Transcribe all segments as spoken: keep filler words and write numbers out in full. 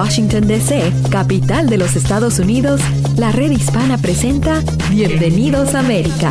Washington, D C, capital de los Estados Unidos, la Red Hispana presenta Bienvenidos a América.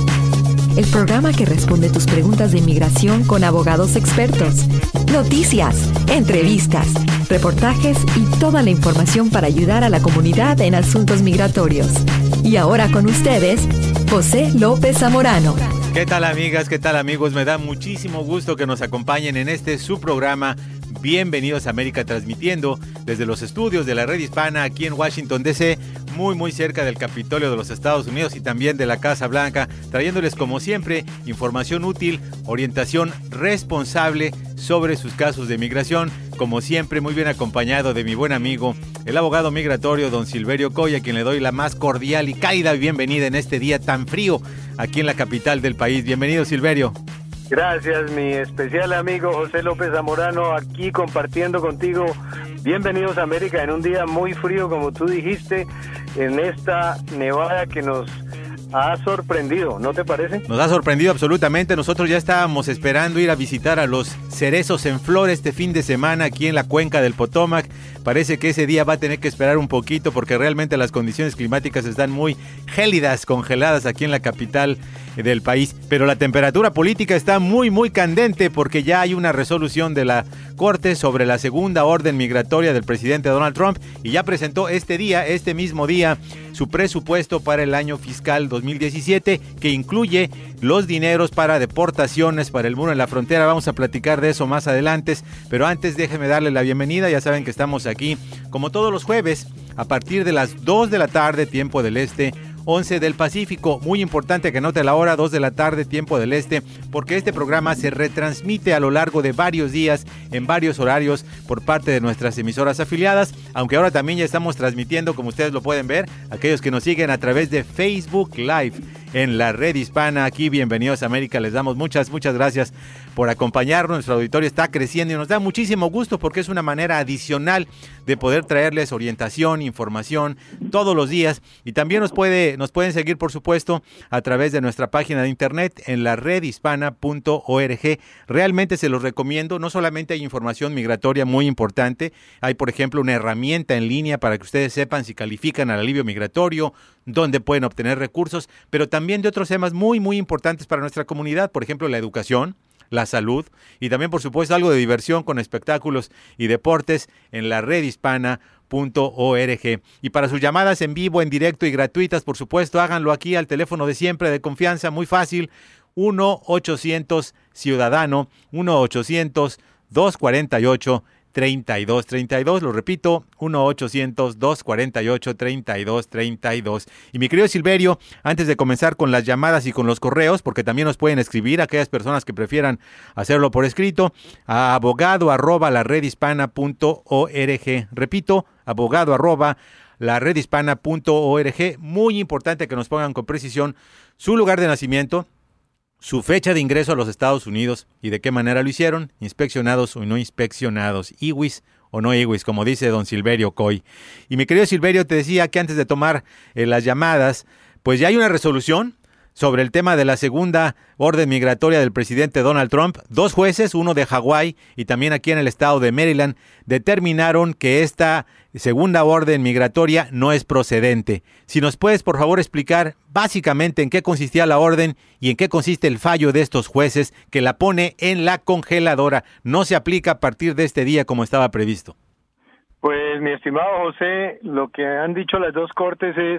El programa que responde tus preguntas de inmigración con abogados expertos, noticias, entrevistas, reportajes y toda la información para ayudar a la comunidad en asuntos migratorios. Y ahora con ustedes, José López Zamorano. ¿Qué tal, amigas? ¿Qué tal, amigos? Me da muchísimo gusto que nos acompañen en este su programa Bienvenidos a América, transmitiendo desde los estudios de la Red Hispana aquí en Washington, D C, muy muy cerca del Capitolio de los Estados Unidos y también de la Casa Blanca, trayéndoles como siempre información útil, orientación responsable sobre sus casos de migración, como siempre muy bien acompañado de mi buen amigo, el abogado migratorio don Silverio Coy, a quien le doy la más cordial y cálida bienvenida en este día tan frío aquí en la capital del país. Bienvenido, Silverio. Gracias, mi especial amigo José López Zamorano, aquí compartiendo contigo. Bienvenidos a América en un día muy frío, como tú dijiste, en esta nevada que nos ha sorprendido, ¿no te parece? Nos ha sorprendido absolutamente. Nosotros ya estábamos esperando ir a visitar a los cerezos en flor este fin de semana aquí en la cuenca del Potomac. Parece que ese día va a tener que esperar un poquito porque realmente las condiciones climáticas están muy gélidas, congeladas aquí en la capital del país. Pero la temperatura política está muy, muy candente porque ya hay una resolución de la Corte sobre la segunda orden migratoria del presidente Donald Trump y ya presentó este día, este mismo día, su presupuesto para el año fiscal dos mil diecisiete, que incluye los dineros para deportaciones, para el muro en la frontera. Vamos a platicar de eso más adelante, pero antes déjenme darle la bienvenida. Ya saben que estamos aquí como todos los jueves a partir de las dos de la tarde, tiempo del este, once del Pacífico. Muy importante que note la hora, dos de la tarde, tiempo del este, porque este programa se retransmite a lo largo de varios días, en varios horarios, por parte de nuestras emisoras afiliadas, aunque ahora también ya estamos transmitiendo, como ustedes lo pueden ver, aquellos que nos siguen a través de Facebook Live en la Red Hispana. Aquí, Bienvenidos a América, les damos muchas, muchas gracias por acompañarnos. Nuestro auditorio está creciendo y nos da muchísimo gusto porque es una manera adicional de poder traerles orientación, información todos los días, y también nos puede, nos pueden seguir, por supuesto, a través de nuestra página de internet en la red hispana punto org. Realmente se los recomiendo. No solamente hay información migratoria muy importante, hay, por ejemplo, una herramienta en línea para que ustedes sepan si califican al alivio migratorio, dónde pueden obtener recursos, pero también de otros temas muy, muy importantes para nuestra comunidad, por ejemplo, la educación, la salud y también, por supuesto, algo de diversión con espectáculos y deportes en la red hispana punto org. Y para sus llamadas en vivo, en directo y gratuitas, por supuesto, háganlo aquí al teléfono de siempre, de confianza, muy fácil, uno ochocientos ciudadano, uno ochocientos dos cuarenta y ocho treinta y dos treinta y dos, lo repito, uno ochocientos dos cuarenta y ocho treinta y dos treinta y dos. Y mi querido Silverio, antes de comenzar con las llamadas y con los correos, porque también nos pueden escribir aquellas personas que prefieran hacerlo por escrito, a abogado arroba la red hispana punto org. Repito, abogado arroba la red hispana punto org. Muy importante que nos pongan con precisión su lugar de nacimiento, su fecha de ingreso a los Estados Unidos y de qué manera lo hicieron, inspeccionados o no inspeccionados, I W I S o no I W I S, como dice don Silverio Coy. Y mi querido Silverio, te decía que antes de tomar eh, las llamadas, pues ya hay una resolución sobre el tema de la segunda orden migratoria del presidente Donald Trump. Dos jueces, uno de Hawái y también aquí en el estado de Maryland, determinaron que esta segunda orden migratoria no es procedente. Si nos puedes, por favor, explicar básicamente en qué consistía la orden y en qué consiste el fallo de estos jueces que la pone en la congeladora. No se aplica a partir de este día como estaba previsto. Pues, mi estimado José, lo que han dicho las dos cortes es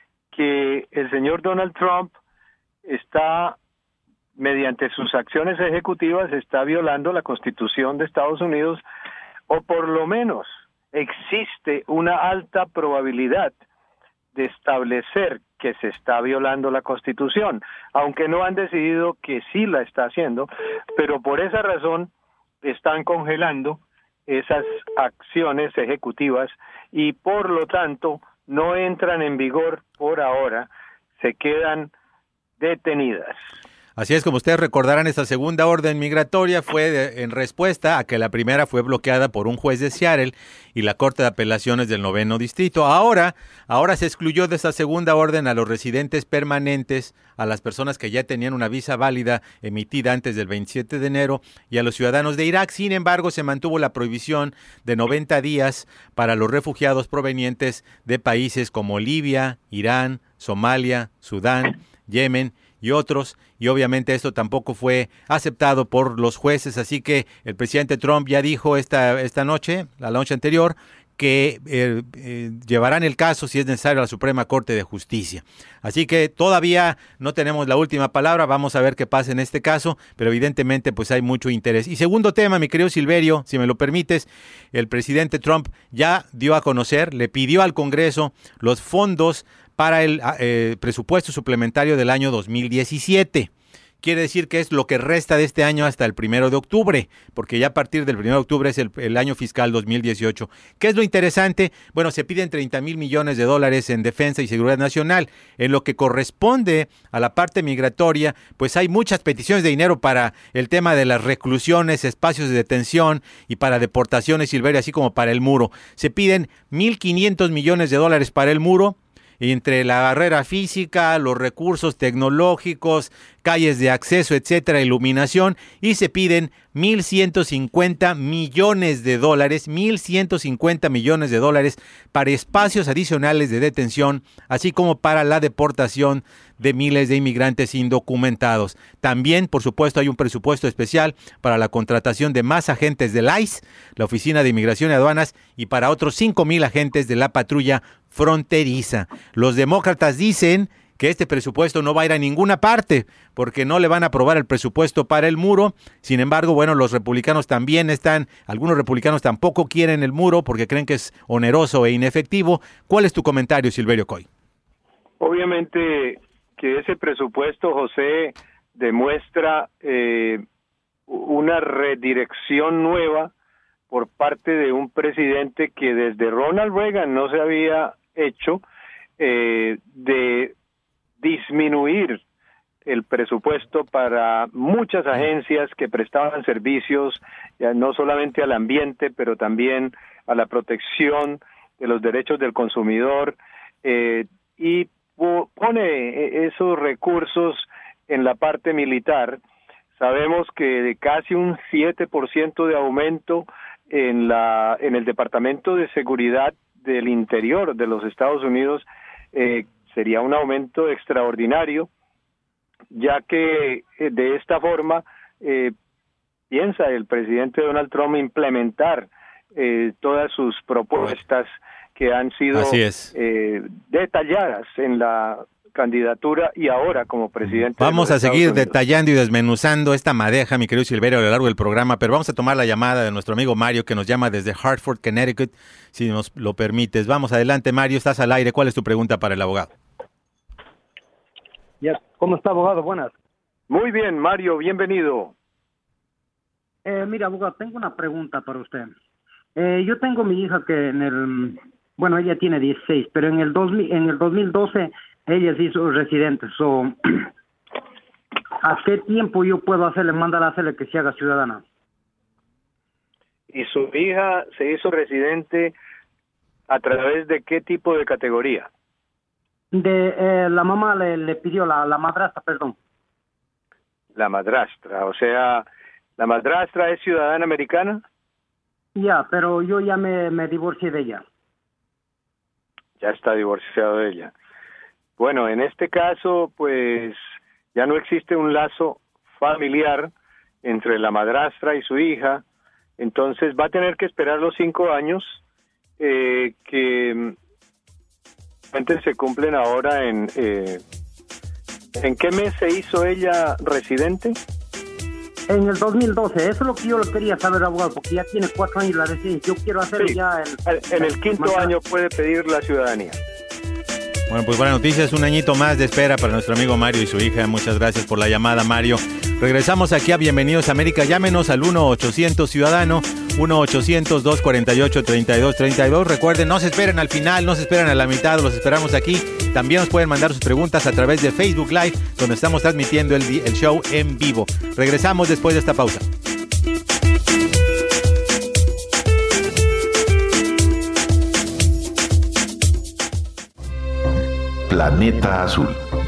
que el señor Donald Trump está, mediante sus acciones ejecutivas, está violando la Constitución de Estados Unidos, o por lo menos existe una alta probabilidad de establecer que se está violando la Constitución, aunque no han decidido que sí la está haciendo, pero por esa razón están congelando esas acciones ejecutivas y por lo tanto no entran en vigor por ahora, se quedan detenidas. Así es, como ustedes recordarán, esta segunda orden migratoria fue de, en respuesta a que la primera fue bloqueada por un juez de Seattle y la Corte de Apelaciones del Noveno Distrito. Ahora, ahora se excluyó de esta segunda orden a los residentes permanentes, a las personas que ya tenían una visa válida emitida antes del veintisiete de enero y a los ciudadanos de Irak. Sin embargo, se mantuvo la prohibición de noventa días para los refugiados provenientes de países como Libia, Irán, Somalia, Sudán, Yemen y otros, y obviamente esto tampoco fue aceptado por los jueces, así que el presidente Trump ya dijo esta, esta noche, la noche anterior, que eh, eh, llevarán el caso, si es necesario, a la Suprema Corte de Justicia. Así que todavía no tenemos la última palabra, vamos a ver qué pasa en este caso, pero evidentemente pues hay mucho interés. Y segundo tema, mi querido Silverio, si me lo permites, el presidente Trump ya dio a conocer, le pidió al Congreso los fondos para el eh, presupuesto suplementario del año dos mil diecisiete. Quiere decir que es lo que resta de este año hasta el primero de octubre, porque ya a partir del primero de octubre es el, el año fiscal dos mil dieciocho. ¿Qué es lo interesante? Bueno, se piden treinta mil millones de dólares en defensa y seguridad nacional. En lo que corresponde a la parte migratoria, pues hay muchas peticiones de dinero para el tema de las reclusiones, espacios de detención y para deportaciones, Silverio, así como para el muro. Se piden mil quinientos millones de dólares para el muro. Entre la barrera física, los recursos tecnológicos, calles de acceso, etcétera, iluminación, y se piden mil ciento cincuenta millones de dólares, mil ciento cincuenta millones de dólares para espacios adicionales de detención, así como para la deportación de miles de inmigrantes indocumentados. También, por supuesto, hay un presupuesto especial para la contratación de más agentes del I C E, la Oficina de Inmigración y Aduanas, y para otros cinco mil agentes de la patrulla fronteriza. Los demócratas dicen que este presupuesto no va a ir a ninguna parte porque no le van a aprobar el presupuesto para el muro. Sin embargo, bueno, los republicanos también están, algunos republicanos tampoco quieren el muro porque creen que es oneroso e inefectivo. ¿Cuál es tu comentario, Silverio Coy? Obviamente que ese presupuesto, José, demuestra eh, una redirección nueva por parte de un presidente que desde Ronald Reagan no se había hecho, eh, de disminuir el presupuesto para muchas agencias que prestaban servicios, ya no solamente al ambiente, pero también a la protección de los derechos del consumidor, eh, y pone esos recursos en la parte militar. Sabemos que de casi un siete por ciento de aumento en la en el Departamento de Seguridad del Interior de los Estados Unidos, eh, sería un aumento extraordinario, ya que eh, de esta forma eh, piensa el presidente Donald Trump implementar eh, todas sus propuestas que han sido eh, detalladas en la candidatura y ahora como presidente. Vamos a seguir detallando y desmenuzando esta madeja, mi querido Silverio, a lo largo del programa, pero vamos a tomar la llamada de nuestro amigo Mario, que nos llama desde Hartford, Connecticut, si nos lo permites. Vamos adelante, Mario, estás al aire. ¿Cuál es tu pregunta para el abogado? Ya, ¿cómo está, abogado? Buenas. Muy bien, Mario, bienvenido. Eh, mira, abogado, tengo una pregunta para usted. Eh, yo tengo mi hija que en el, bueno, ella tiene dieciséis, pero en el dos mil, en el dos mil doce ella se hizo residente. So, ¿a qué tiempo yo puedo hacerle, mandar a hacerle que se haga ciudadana? ¿Y su hija se hizo residente a través de qué tipo de categoría? De eh, la mamá le, le pidió, la, la madrastra, perdón. La madrastra, o sea, ¿la madrastra es ciudadana americana? Ya, pero yo ya me, me divorcié de ella. Ya está divorciado de ella. Bueno, en este caso, pues, ya no existe un lazo familiar entre la madrastra y su hija, entonces va a tener que esperar los cinco años eh, que se cumplen ahora en... Eh, ¿en qué mes se hizo ella residente? En el dos mil doce, eso es lo que yo lo quería saber, abogado, porque ya tiene cuatro años la residencia. Yo quiero hacer sí, ya... El, en el quinto mañana. año puede pedir la ciudadanía. Bueno, pues buena noticia, es un añito más de espera para nuestro amigo Mario y su hija. Muchas gracias por la llamada, Mario. Regresamos aquí a Bienvenidos a América. Llámenos al uno ochocientos Ciudadano, uno ochocientos, dos cuarenta y ocho, treinta y dos treinta y dos. Recuerden, no se esperen al final, no se esperan a la mitad, los esperamos aquí. También nos pueden mandar sus preguntas a través de Facebook Live, donde estamos transmitiendo el, el show en vivo. Regresamos después de esta pausa. Planeta Azul.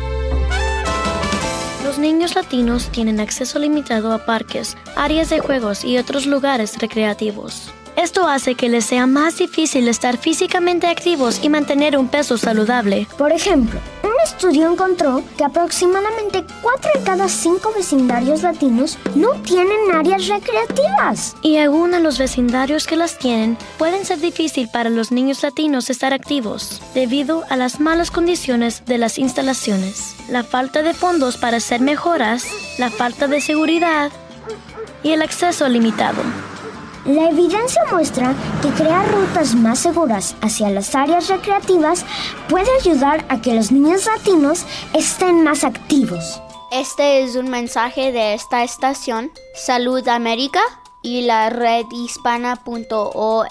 Los niños latinos tienen acceso limitado a parques, áreas de juegos y otros lugares recreativos. Esto hace que les sea más difícil estar físicamente activos y mantener un peso saludable. Por ejemplo, un estudio encontró que aproximadamente cuatro de cada cinco vecindarios latinos no tienen áreas recreativas. Y aún en los vecindarios que las tienen, pueden ser difícil para los niños latinos estar activos, debido a las malas condiciones de las instalaciones, la falta de fondos para hacer mejoras, la falta de seguridad y el acceso limitado. La evidencia muestra que crear rutas más seguras hacia las áreas recreativas puede ayudar a que los niños latinos estén más activos. Este es un mensaje de esta estación, Salud América y la red hispana punto org.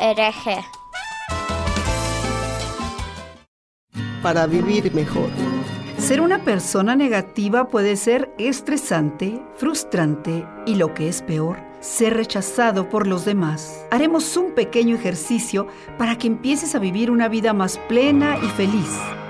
Para vivir mejor. Ser una persona negativa puede ser estresante, frustrante y, lo que es peor, ser rechazado por los demás. Haremos un pequeño ejercicio para que empieces a vivir una vida más plena y feliz.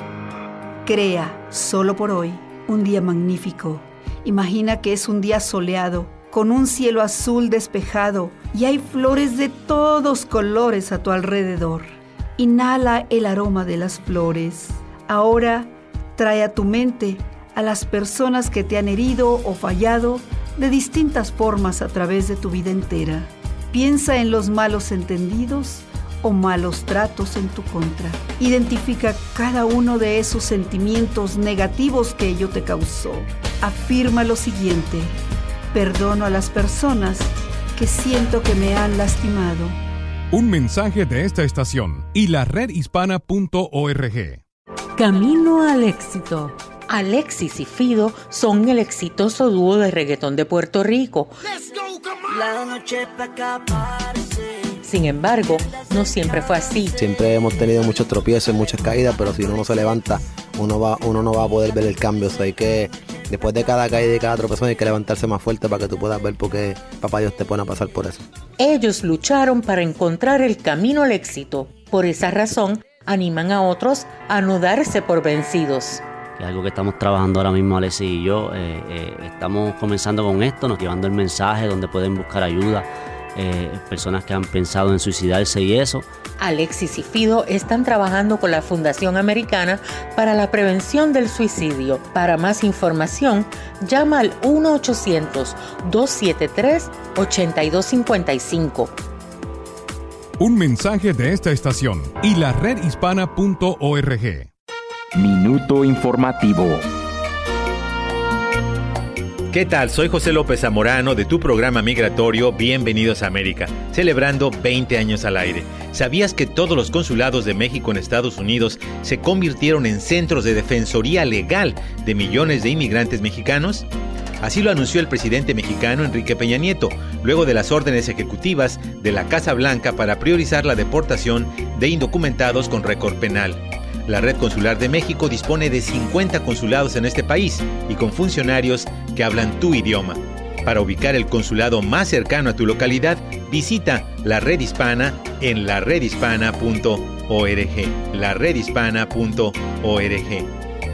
Crea, solo por hoy, un día magnífico. Imagina que es un día soleado, con un cielo azul despejado y hay flores de todos colores a tu alrededor. Inhala el aroma de las flores. Ahora, trae a tu mente a las personas que te han herido o fallado de distintas formas a través de tu vida entera. Piensa en los malos entendidos o malos tratos en tu contra. Identifica cada uno de esos sentimientos negativos que ello te causó. Afirma lo siguiente: perdono a las personas que siento que me han lastimado. Un mensaje de esta estación y la red hispana punto org. Camino al éxito. Alexis y Fido son el exitoso dúo de reggaetón de Puerto Rico. La noche pa' acabarse. Sin embargo, no siempre fue así. Siempre hemos tenido muchos tropiezos y muchas caídas, pero si uno no se levanta, uno, va, uno no va a poder ver el cambio. O sea, hay que, después de cada caída y cada tropezón, hay que levantarse más fuerte para que tú puedas ver por qué Papá Dios te pone a pasar por eso. Ellos lucharon para encontrar el camino al éxito. Por esa razón, animan a otros a no darse por vencidos. Es algo que estamos trabajando ahora mismo, Alexis y yo. Eh, eh, estamos comenzando con esto, nos llevando el mensaje donde pueden buscar ayuda, eh, personas que han pensado en suicidarse y eso. Alexis y Fido están trabajando con la Fundación Americana para la Prevención del Suicidio. Para más información, llama al uno ochocientos, dos siete tres, ocho dos cinco cinco. Un mensaje de esta estación y la red hispana punto org. Minuto informativo. ¿Qué tal? Soy José López Zamorano de tu programa migratorio Bienvenidos a América, celebrando veinte años al aire. ¿Sabías que todos los consulados de México en Estados Unidos se convirtieron en centros de defensoría legal de millones de inmigrantes mexicanos? Así lo anunció el presidente mexicano Enrique Peña Nieto, luego de las órdenes ejecutivas de la Casa Blanca para priorizar la deportación de indocumentados con récord penal. La Red Consular de México dispone de cincuenta consulados en este país y con funcionarios que hablan tu idioma. Para ubicar el consulado más cercano a tu localidad, visita la Red Hispana en la red hispana punto org. la red hispana punto org.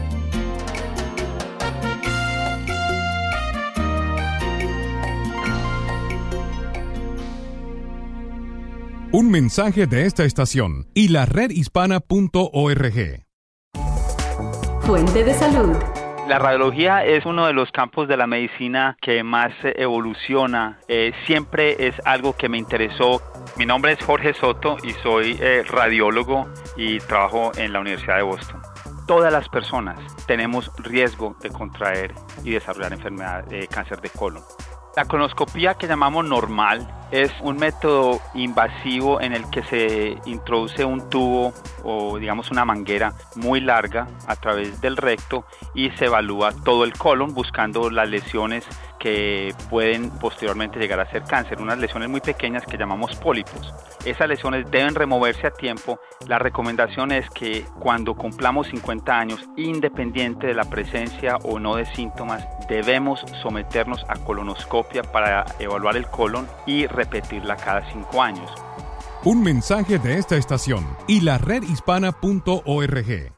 Un mensaje de esta estación y la red hispana punto org. Fuente de salud. La radiología es uno de los campos de la medicina que más evoluciona. Eh, siempre es algo que me interesó. Mi nombre es Jorge Soto y soy eh, radiólogo y trabajo en la Universidad de Boston. Todas las personas tenemos riesgo de contraer y desarrollar enfermedad de cáncer de colon. La colonoscopía, que llamamos normal, es un método invasivo en el que se introduce un tubo o digamos una manguera muy larga a través del recto y se evalúa todo el colon buscando las lesiones que pueden posteriormente llegar a ser cáncer, unas lesiones muy pequeñas que llamamos pólipos. Esas lesiones deben removerse a tiempo. La recomendación es que cuando cumplamos cincuenta años, independiente de la presencia o no de síntomas, debemos someternos a colonoscopia para evaluar el colon y repetirla cada cinco años. Un mensaje de esta estación y la red hispana punto org.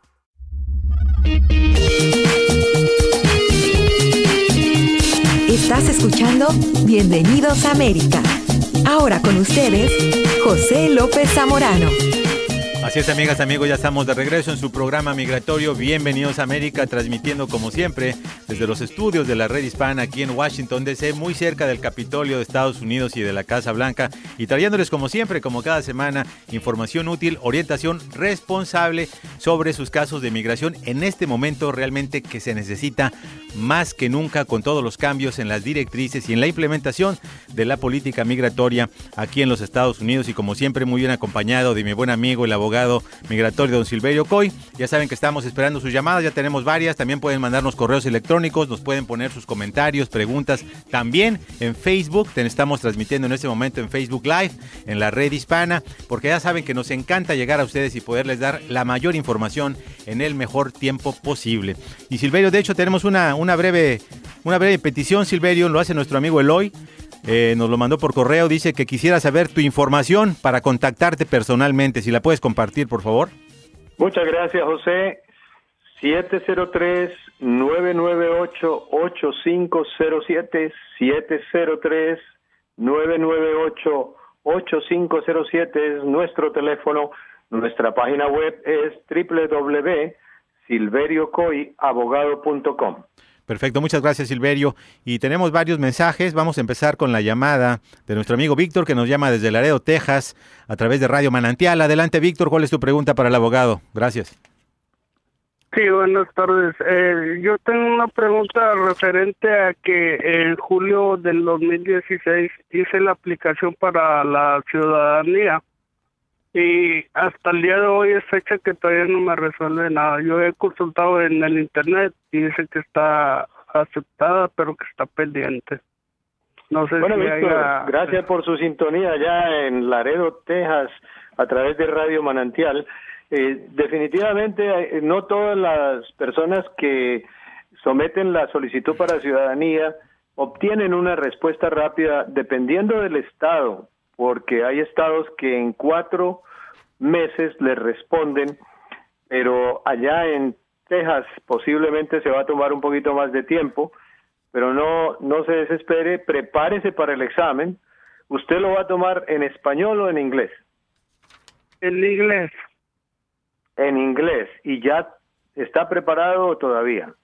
Estás escuchando Bienvenidos a América. Ahora con ustedes, José López Zamorano. Así es, amigas, amigos, ya estamos de regreso en su programa migratorio Bienvenidos a América, transmitiendo como siempre desde los estudios de la Red Hispana aquí en Washington D C, muy cerca del Capitolio de Estados Unidos y de la Casa Blanca, y trayéndoles como siempre, como cada semana, información útil, orientación responsable sobre sus casos de migración en este momento realmente que se necesita más que nunca, con todos los cambios en las directrices y en la implementación de la política migratoria aquí en los Estados Unidos, y como siempre muy bien acompañado de mi buen amigo, el abogado migratorio don Silverio Coy. Ya saben que estamos esperando sus llamadas, ya tenemos varias, también pueden mandarnos correos electrónicos, nos pueden poner sus comentarios, preguntas, también en Facebook, te estamos transmitiendo en este momento en Facebook Live, en la Red Hispana, porque ya saben que nos encanta llegar a ustedes y poderles dar la mayor información en el mejor tiempo posible. Y Silverio, de hecho tenemos una, una, breve, una breve petición, Silverio, lo hace nuestro amigo Eloy. Eh, nos lo mandó por correo, dice que quisiera saber tu información para contactarte personalmente, si la puedes compartir, por favor. Muchas gracias, José. siete cero tres, nueve nueve ocho, ocho cinco cero siete, siete cero tres, nueve nueve ocho, ocho cinco cero siete es nuestro teléfono. Nuestra página web es doble u doble u doble u punto silverio coy abogado punto com. Perfecto, muchas gracias, Silverio. Y tenemos varios mensajes. Vamos a empezar con la llamada de nuestro amigo Víctor, que nos llama desde Laredo, Texas, a través de Radio Manantial. Adelante, Víctor, ¿cuál es tu pregunta para el abogado? Gracias. Sí, buenas tardes. Eh, yo tengo una pregunta referente a que en julio del dos mil dieciséis hice la aplicación para la ciudadanía y hasta el día de hoy es fecha que todavía no me resuelve nada. Yo he consultado en el internet y dice que está aceptada, pero que está pendiente. No sé bueno, si Víctor, haya... gracias por su sintonía allá en Laredo, Texas, a través de Radio Manantial. Eh, definitivamente, eh, no todas las personas que someten la solicitud para ciudadanía obtienen una respuesta rápida, dependiendo del estado, porque hay estados que en cuatro meses les responden, pero allá en Texas posiblemente se va a tomar un poquito más de tiempo, pero no, no se desespere, prepárese para el examen. ¿Usted lo va a tomar en español o en inglés? En inglés. En inglés. ¿Y ya está preparado todavía?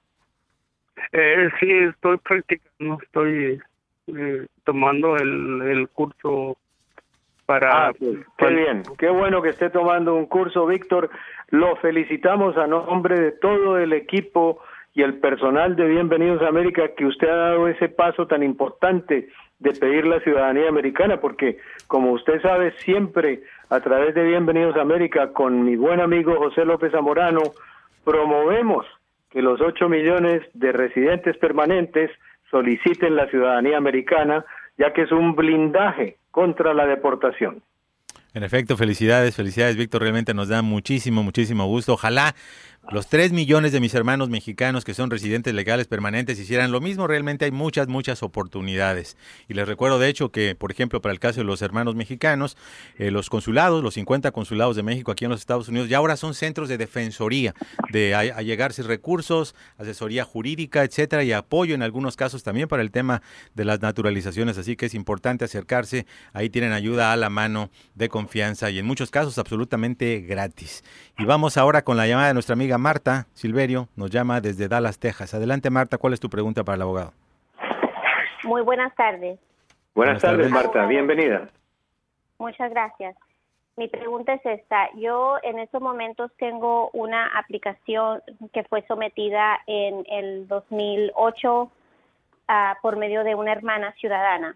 Eh, sí, estoy practicando, estoy eh, tomando el, el curso para... Ah, pues, qué bien, qué bueno que esté tomando un curso, Víctor. Lo felicitamos a nombre de todo el equipo y el personal de Bienvenidos a América, que usted ha dado ese paso tan importante de pedir la ciudadanía americana, porque como usted sabe, siempre a través de Bienvenidos a América, con mi buen amigo José López Zamorano, promovemos que los ocho millones de residentes permanentes soliciten la ciudadanía americana, ya que es un blindaje contra la deportación. En efecto, felicidades, felicidades, Víctor, realmente nos da muchísimo, muchísimo gusto. Ojalá los tres millones de mis hermanos mexicanos que son residentes legales permanentes hicieran lo mismo. Realmente hay muchas, muchas oportunidades. Y les recuerdo, de hecho, que, por ejemplo, para el caso de los hermanos mexicanos, eh, los consulados, los cincuenta consulados de México aquí en los Estados Unidos, ya ahora son centros de defensoría, de allegarse recursos, asesoría jurídica, etcétera, y apoyo en algunos casos también para el tema de las naturalizaciones. Así que es importante acercarse. Ahí tienen ayuda a la mano de confianza y en muchos casos absolutamente gratis. Y vamos ahora con la llamada de nuestra amiga Marta Silverio, nos llama desde Dallas, Texas. Adelante, Marta, ¿cuál es tu pregunta para el abogado? Muy buenas tardes. Buenas, buenas tardes, tardes, Marta, bienvenida. Muchas gracias. Mi pregunta es esta. Yo en estos momentos tengo una aplicación que fue sometida en el dos mil ocho uh, por medio de una hermana ciudadana.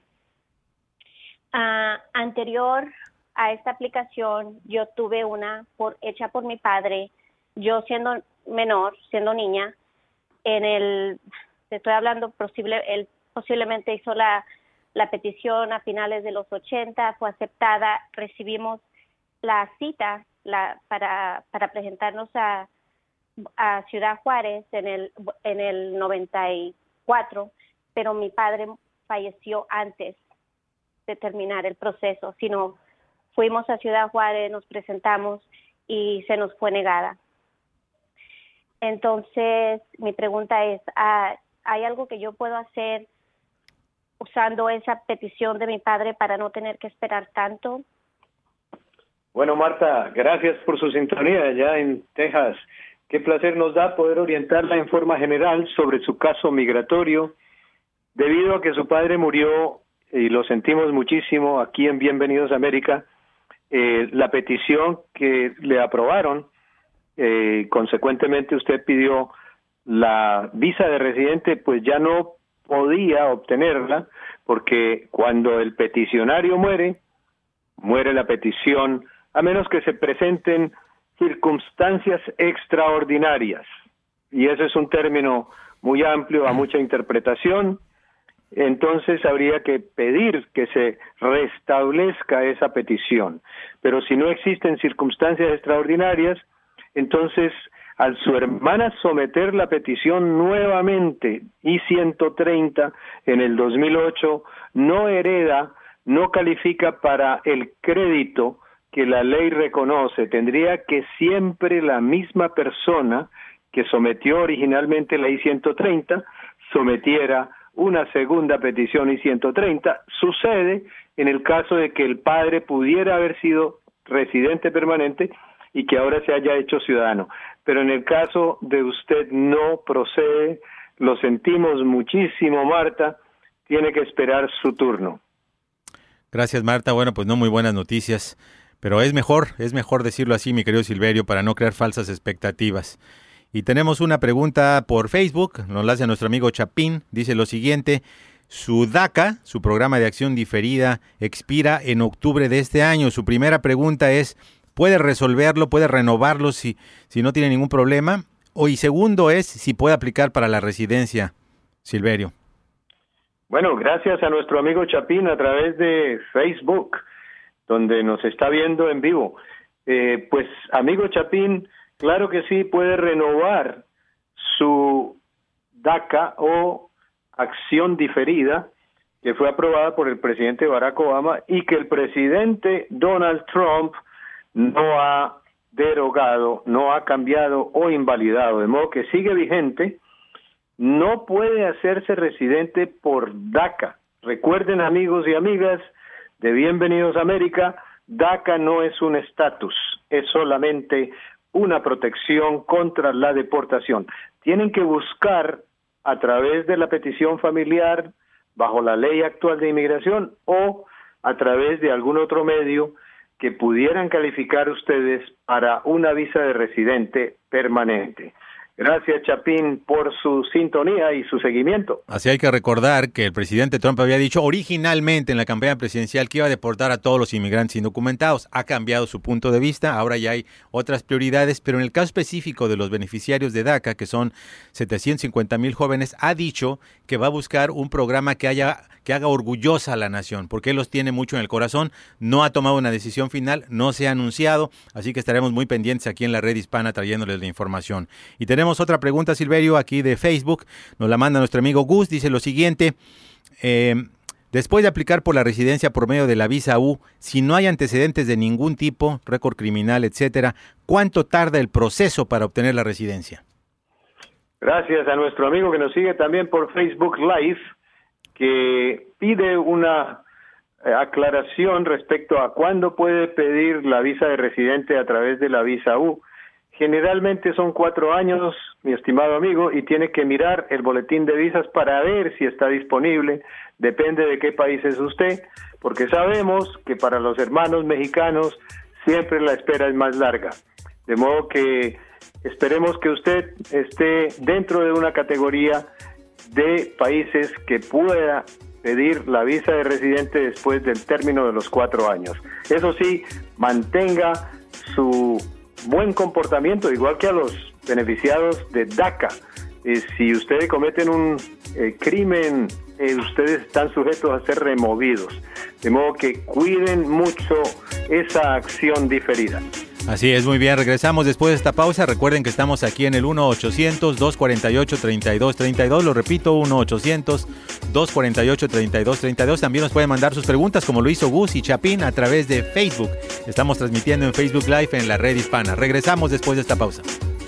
Uh, anterior a esta aplicación, yo tuve una por, hecha por mi padre, yo siendo menor, siendo niña, en el, te estoy hablando posible, el posiblemente hizo la, la petición a finales de los ochenta, fue aceptada, recibimos la cita la, para, para presentarnos a, a Ciudad Juárez en el, en el noventa y cuatro, pero mi padre falleció antes de terminar el proceso, sino fuimos a Ciudad Juárez, nos presentamos y se nos fue negada. Entonces, mi pregunta es, ¿hay algo que yo puedo hacer usando esa petición de mi padre para no tener que esperar tanto? Bueno, Marta, gracias por su sintonía allá en Texas. Qué placer nos da poder orientarla en forma general sobre su caso migratorio. Debido a que su padre murió, y lo sentimos muchísimo aquí en Bienvenidos a América, eh, la petición que le aprobaron, eh, consecuentemente usted pidió la visa de residente, pues ya no podía obtenerla, porque cuando el peticionario muere, muere la petición, a menos que se presenten circunstancias extraordinarias. Y ese es un término muy amplio, a mucha interpretación. Entonces habría que pedir que se restablezca esa petición. Pero si no existen circunstancias extraordinarias, entonces al su hermana someter la petición nuevamente, I ciento treinta, en el dos mil ocho, no hereda, no califica para el crédito que la ley reconoce. Tendría que siempre la misma persona que sometió originalmente la I ciento treinta, sometiera una segunda petición I ciento treinta. Sucede en el caso de que el padre pudiera haber sido residente permanente y que ahora se haya hecho ciudadano. Pero en el caso de usted no procede, lo sentimos muchísimo, Marta, tiene que esperar su turno. Gracias, Marta. Bueno, pues no muy buenas noticias, pero es mejor, es mejor decirlo así, mi querido Silverio, para no crear falsas expectativas. Y tenemos una pregunta por Facebook, nos la hace nuestro amigo Chapín, dice lo siguiente: su DACA, su programa de acción diferida, expira en octubre de este año. Su primera pregunta es, ¿puede resolverlo, puede renovarlo si, si no tiene ningún problema? O y segundo es, si puede aplicar para la residencia, Silverio. Bueno, gracias a nuestro amigo Chapín a través de Facebook, donde nos está viendo en vivo. Eh, pues, amigo Chapín, claro que sí, puede renovar su DACA o acción diferida que fue aprobada por el presidente Barack Obama y que el presidente Donald Trump no ha derogado, no ha cambiado o invalidado, de modo que sigue vigente. No puede hacerse residente por DACA. Recuerden, amigos y amigas de Bienvenidos a América, DACA no es un estatus, es solamente una protección contra la deportación. Tienen que buscar a través de la petición familiar, bajo la ley actual de inmigración, o a través de algún otro medio que pudieran calificar ustedes para una visa de residente permanente. Gracias, Chapín, por su sintonía y su seguimiento. Así hay que recordar que el presidente Trump había dicho originalmente en la campaña presidencial que iba a deportar a todos los inmigrantes indocumentados. Ha cambiado su punto de vista, ahora ya hay otras prioridades, pero en el caso específico de los beneficiarios de DACA, que son setecientos cincuenta mil jóvenes, ha dicho que va a buscar un programa que haya que haga orgullosa a la nación, porque él los tiene mucho en el corazón. No ha tomado una decisión final, no se ha anunciado, así que estaremos muy pendientes aquí en la Red Hispana trayéndoles la información. Y tenemos otra pregunta, Silverio, aquí de Facebook, nos la manda nuestro amigo Gus, dice lo siguiente: eh, después de aplicar por la residencia por medio de la visa U, si no hay antecedentes de ningún tipo, récord criminal, etcétera, ¿cuánto tarda el proceso para obtener la residencia? Gracias a nuestro amigo que nos sigue también por Facebook Live, que pide una eh, aclaración respecto a cuándo puede pedir la visa de residente a través de la visa U. Generalmente son cuatro años, mi estimado amigo, y tiene que mirar el boletín de visas para ver si está disponible. Depende de qué país es usted, porque sabemos que para los hermanos mexicanos siempre la espera es más larga. De modo que esperemos que usted esté dentro de una categoría de países que pueda pedir la visa de residente después del término de los cuatro años. Eso sí, mantenga su buen comportamiento, igual que a los beneficiados de DACA. Eh, si ustedes cometen un eh, crimen eh, ustedes están sujetos a ser removidos. De modo que cuiden mucho esa acción diferida. Así es, muy bien. Regresamos después de esta pausa. Recuerden que estamos aquí en el uno ochocientos, dos cuarenta y ocho, treinta y dos treinta y dos. Lo repito, uno ochocientos, dos cuarenta y ocho, treinta y dos treinta y dos. También nos pueden mandar sus preguntas, como lo hizo Gus y Chapín, a través de Facebook. Estamos transmitiendo en Facebook Live en la Red Hispana. Regresamos después de esta pausa.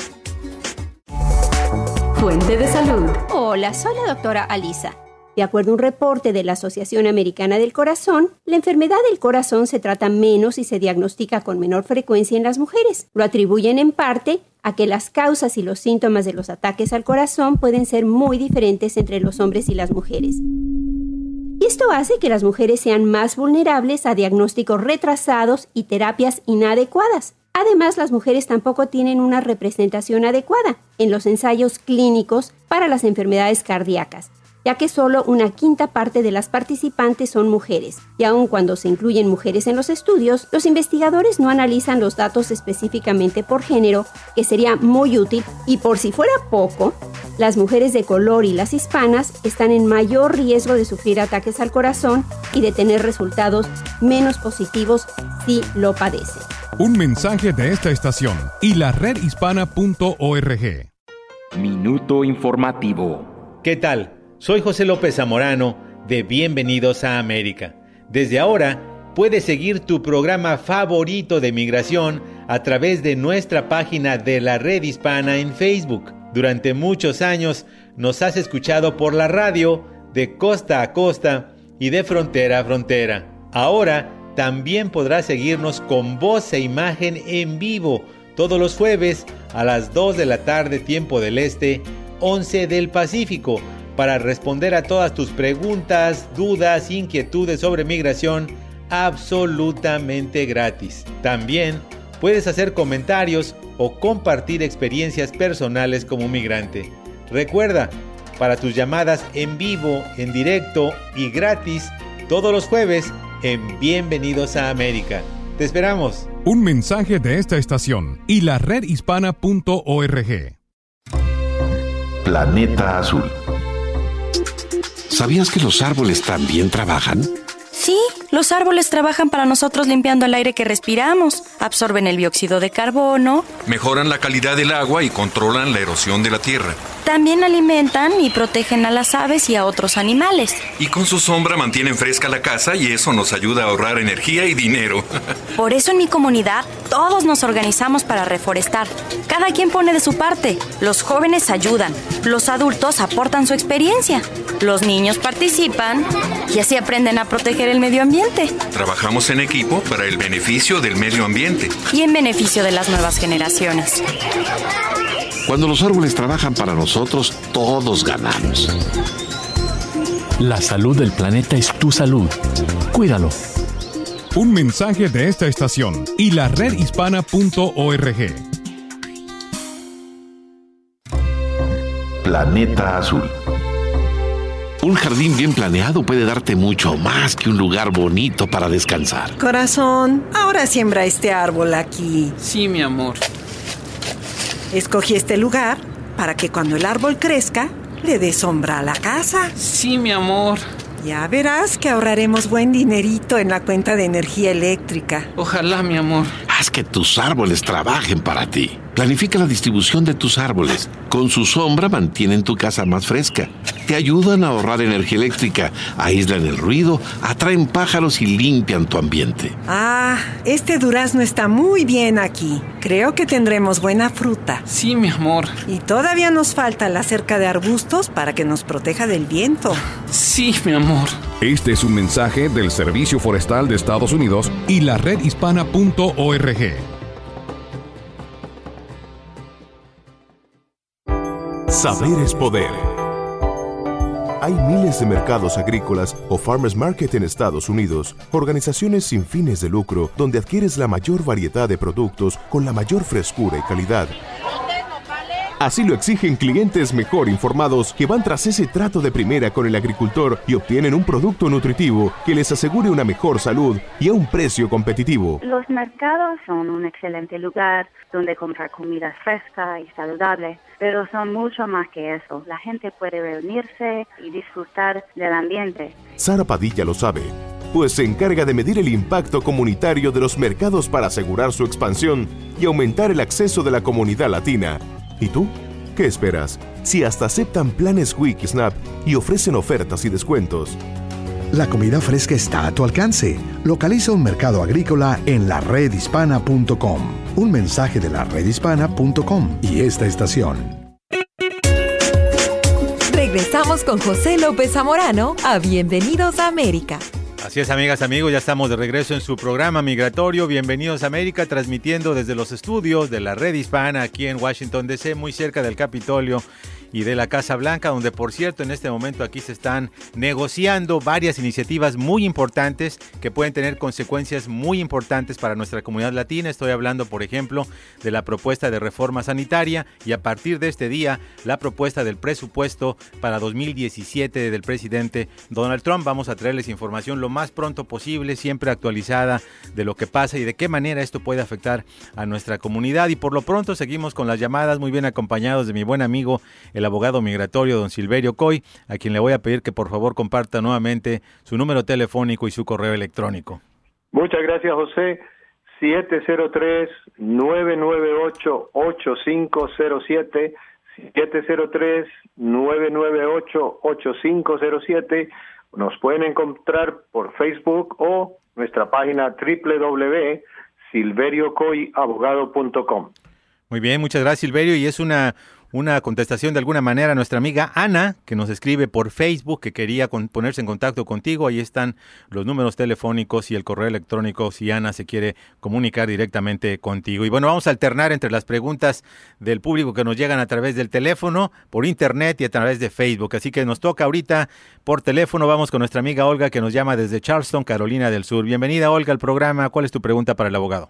Fuente de salud. Hola, soy la doctora Alisa. De acuerdo a un reporte de la Asociación Americana del Corazón, la enfermedad del corazón se trata menos y se diagnostica con menor frecuencia en las mujeres. Lo atribuyen en parte a que las causas y los síntomas de los ataques al corazón pueden ser muy diferentes entre los hombres y las mujeres. Y esto hace que las mujeres sean más vulnerables a diagnósticos retrasados y terapias inadecuadas. Además, las mujeres tampoco tienen una representación adecuada en los ensayos clínicos para las enfermedades cardíacas, ya que solo una quinta parte de las participantes son mujeres. Y aun cuando se incluyen mujeres en los estudios, los investigadores no analizan los datos específicamente por género, que sería muy útil, y por si fuera poco, las mujeres de color y las hispanas están en mayor riesgo de sufrir ataques al corazón y de tener resultados menos positivos si lo padecen. Un mensaje de esta estación y la red hispana punto org. Minuto informativo. ¿Qué tal? Soy José López Zamorano de Bienvenidos a América. Desde ahora puedes seguir tu programa favorito de migración a través de nuestra página de la Red Hispana en Facebook. Durante muchos años nos has escuchado por la radio de costa a costa y de frontera a frontera. Ahora también podrás seguirnos con voz e imagen en vivo todos los jueves a las dos de la tarde, tiempo del Este, once del Pacífico, para responder a todas tus preguntas, dudas, inquietudes sobre migración absolutamente gratis. También puedes hacer comentarios o compartir experiencias personales como migrante. Recuerda, para tus llamadas en vivo, en directo y gratis, todos los jueves en Bienvenidos a América. Te esperamos. Un mensaje de esta estación y la red hispana punto org. Planeta Azul. ¿Sabías que los árboles también trabajan? Sí, los árboles trabajan para nosotros limpiando el aire que respiramos, absorben el dióxido de carbono, mejoran la calidad del agua y controlan la erosión de la tierra. También alimentan y protegen a las aves y a otros animales. Y con su sombra mantienen fresca la casa y eso nos ayuda a ahorrar energía y dinero. Por eso en mi comunidad todos nos organizamos para reforestar. Cada quien pone de su parte. Los jóvenes ayudan, los adultos aportan su experiencia, los niños participan y así aprenden a proteger el medio ambiente. Trabajamos en equipo para el beneficio del medio ambiente. Y en beneficio de las nuevas generaciones. Cuando los árboles trabajan para nosotros, todos ganamos. La salud del planeta es tu salud. Cuídalo. Un mensaje de esta estación y la red hispana punto org. Planeta Azul. Un jardín bien planeado puede darte mucho más que un lugar bonito para descansar. Corazón, ahora siembra este árbol aquí. Sí, mi amor. Escogí este lugar para que cuando el árbol crezca, le dé sombra a la casa. Sí, mi amor. Ya verás que ahorraremos buen dinerito en la cuenta de energía eléctrica. Ojalá, mi amor. Haz que tus árboles trabajen para ti. Planifica la distribución de tus árboles. Con su sombra mantienen tu casa más fresca. Te ayudan a ahorrar energía eléctrica, aíslan el ruido, atraen pájaros y limpian tu ambiente. Ah, este durazno está muy bien aquí. Creo que tendremos buena fruta. Sí, mi amor. Y todavía nos falta la cerca de arbustos para que nos proteja del viento. Sí, mi amor. Este es un mensaje del Servicio Forestal de Estados Unidos y la red hispana punto org. Saber es poder. Hay miles de mercados agrícolas o farmers market en Estados Unidos, organizaciones sin fines de lucro donde adquieres la mayor variedad de productos con la mayor frescura y calidad. Así lo exigen clientes mejor informados que van tras ese trato de primera con el agricultor y obtienen un producto nutritivo que les asegure una mejor salud y a un precio competitivo. Los mercados son un excelente lugar donde comprar comida fresca y saludable, pero son mucho más que eso. La gente puede reunirse y disfrutar del ambiente. Sara Padilla lo sabe, pues se encarga de medir el impacto comunitario de los mercados para asegurar su expansión y aumentar el acceso de la comunidad latina. ¿Y tú? ¿Qué esperas? Si hasta aceptan planes Wikisnap y ofrecen ofertas y descuentos. La comida fresca está a tu alcance. Localiza un mercado agrícola en la red hispana punto com. Un mensaje de la red hispana punto com y esta estación. Regresamos con José López Zamorano a Bienvenidos a América. Así es, amigas, amigos, ya estamos de regreso en su programa migratorio Bienvenidos a América, transmitiendo desde los estudios de la Red Hispana aquí en Washington, D C, muy cerca del Capitolio y de la Casa Blanca, donde, por cierto, en este momento aquí se están negociando varias iniciativas muy importantes que pueden tener consecuencias muy importantes para nuestra comunidad latina. Estoy hablando, por ejemplo, de la propuesta de reforma sanitaria y a partir de este día, la propuesta del presupuesto para dos mil diecisiete del presidente Donald Trump. Vamos a traerles información lo más pronto posible, siempre actualizada de lo que pasa y de qué manera esto puede afectar a nuestra comunidad. Y por lo pronto seguimos con las llamadas, muy bien acompañados de mi buen amigo, el abogado migratorio don Silverio Coy, a quien le voy a pedir que por favor comparta nuevamente su número telefónico y su correo electrónico. Muchas gracias, José. siete cero tres, nueve nueve ocho, ocho cinco cero siete, siete cero tres, nueve nueve ocho, ocho cinco cero siete. Nos pueden encontrar por Facebook o nuestra página doble u doble u doble u punto silverio coy abogado punto com. Muy bien, muchas gracias, Silverio, y es una Una contestación de alguna manera a nuestra amiga Ana, que nos escribe por Facebook, que quería con, ponerse en contacto contigo. Ahí están los números telefónicos y el correo electrónico si Ana se quiere comunicar directamente contigo. Y bueno, vamos a alternar entre las preguntas del público que nos llegan a través del teléfono, por internet y a través de Facebook. Así que nos toca ahorita por teléfono. Vamos con nuestra amiga Olga, que nos llama desde Charleston, Carolina del Sur. Bienvenida, Olga, al programa. ¿Cuál es tu pregunta para el abogado?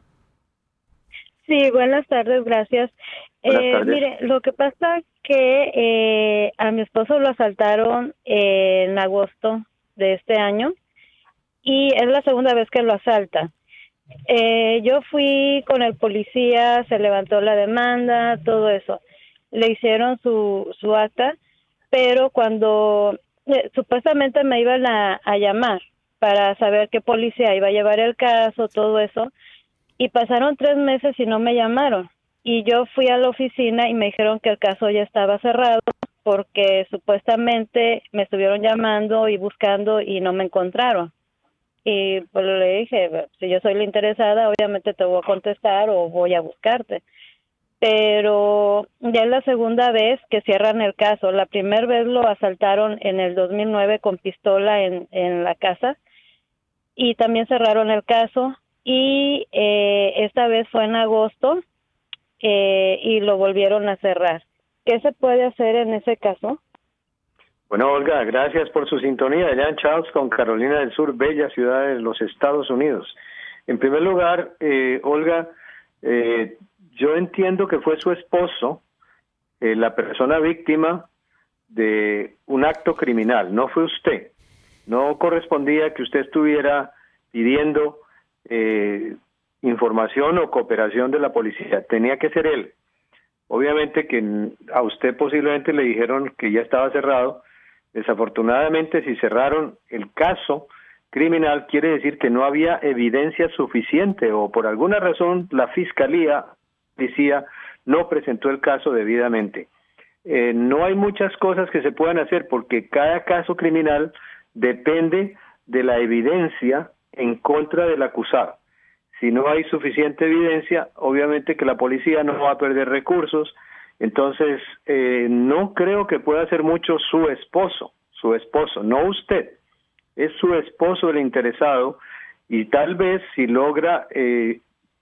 Sí, buenas tardes, gracias. Eh, mire, lo que pasa que eh, a mi esposo lo asaltaron eh, en agosto de este año y es la segunda vez que lo asalta. Eh, yo fui con el policía, se levantó la demanda, todo eso. Le hicieron su, su acta, pero cuando eh, supuestamente me iban a, a llamar para saber qué policía iba a llevar el caso, todo eso, y pasaron tres meses y no me llamaron. Y yo fui a la oficina y me dijeron que el caso ya estaba cerrado porque supuestamente me estuvieron llamando y buscando y no me encontraron. Y pues le dije, si yo soy la interesada, obviamente te voy a contestar o voy a buscarte. Pero ya es la segunda vez que cierran el caso. La primera vez lo asaltaron en el dos mil nueve con pistola en, en la casa y también cerraron el caso. Y eh, esta vez fue en agosto. Eh, y lo volvieron a cerrar. ¿Qué se puede hacer en ese caso? Bueno, Olga, gracias por su sintonía allá en Charleston, Carolina del Sur, bella ciudad de los Estados Unidos. En primer lugar, eh, Olga, eh, yo entiendo que fue su esposo eh, la persona víctima de un acto criminal, no fue usted. No correspondía que usted estuviera pidiendo eh, información o cooperación de la policía, tenía que ser él. Obviamente que a usted posiblemente le dijeron que ya estaba cerrado. Desafortunadamente, si cerraron el caso criminal, quiere decir que no había evidencia suficiente o por alguna razón la fiscalía, policía, no presentó el caso debidamente. Eh, no hay muchas cosas que se puedan hacer porque cada caso criminal depende de la evidencia en contra del acusado. Si no hay suficiente evidencia, obviamente que la policía no va a perder recursos. Entonces, eh, no creo que pueda hacer mucho su esposo, su esposo, no usted. Es su esposo el interesado y tal vez si logra eh,